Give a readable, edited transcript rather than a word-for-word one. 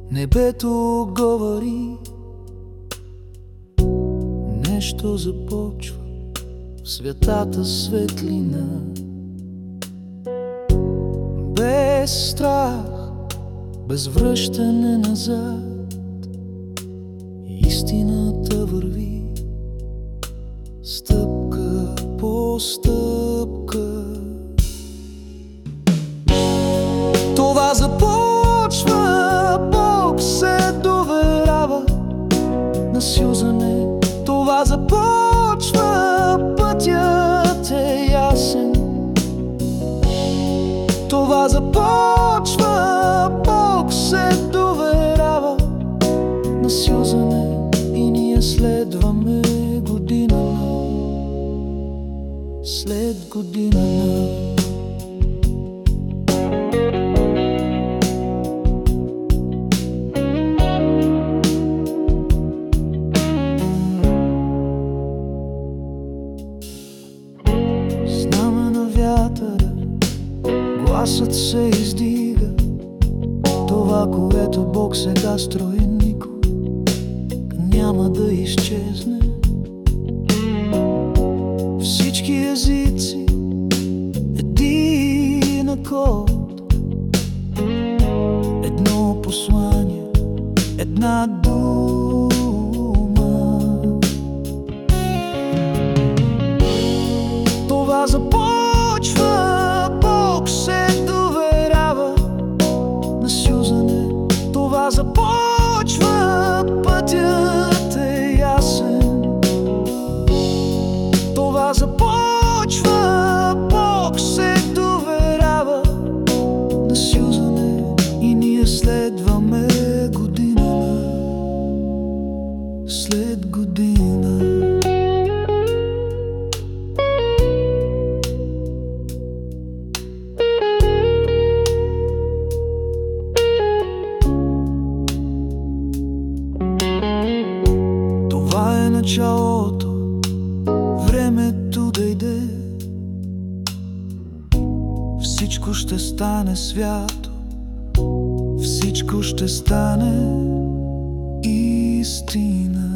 Небето говори, нещо започва в светата светлина. Без страх, без връщане назад, истината върви стъпка по стъпка. Това започва, Бог се доверява на сюзане. Това започва, пътят е ясен. Това започва, Бог се доверява на сюзане. И ние следваме година след година. Гласът се издига, това, което Бог сега строи, никога няма да изчезне. Всички езици, един акорд, едно послание, една дума. Това започва, Бог се доверява на сюзане. Това започва, пътят е ясен. Това започва, Бог се доверява на сюзане. И ние следваме година след година. Това е началото, времето дойде. Всичко ще стане свято, всичко ще стане истина.